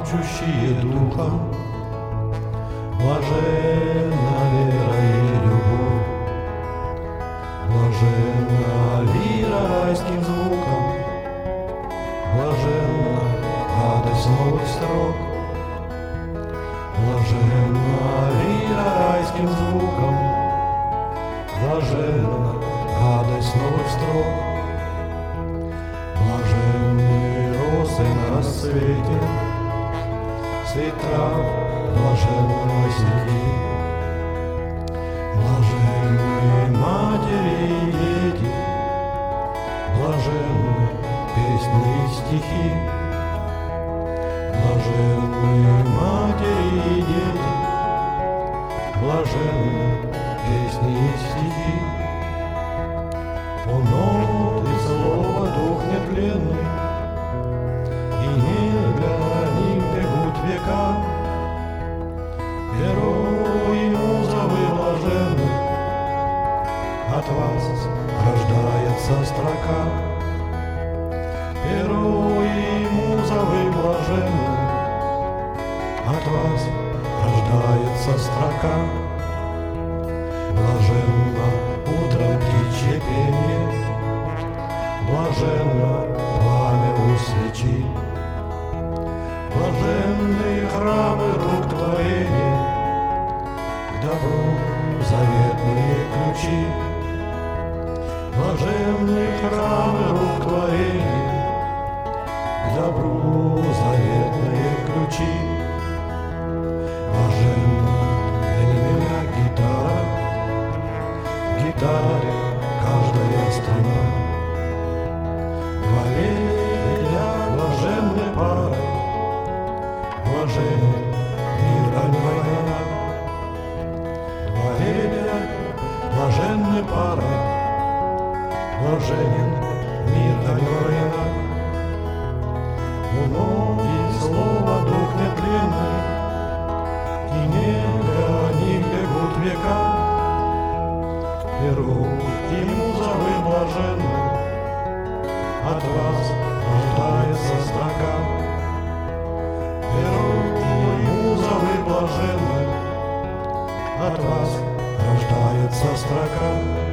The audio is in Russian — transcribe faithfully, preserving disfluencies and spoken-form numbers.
алчущие духом. Блаженна вера и любовь, блаженна лира райским звуком, блаженна радость новых строк, блаженна лира райским звуком, блаженна радость новых строк, блаженные росы на рассвете, цвет трав блаженной стихи, блаженные матери и дети, блаженны песни и стихи, блаженные матери и дети, блаженны песни и стихи. Он нот и слово дух нетленный, и не для них бегут века. Перо и музовы блаженны, от вас рождается строка. Перо и музовы блаженны, от вас рождается строка. Блаженно утром птичье пение, блаженно пламя у свечи, блаженные храмы рук творения, к добру заветные ключи. Блаженные храмы рук творения, к добру заветные ключи. Блаженна для меня гитара, в гитаре каждая струна. Валерия блаженной парой, блаженен мир, а не война. Валерия блаженной парой, блаженен мир, а не война. Умом и слово дух нетленный, и не для них бегут века. Перу и музовы блаженны, от вас рождается строка. Перу и музовы блаженны, от вас рождается строка.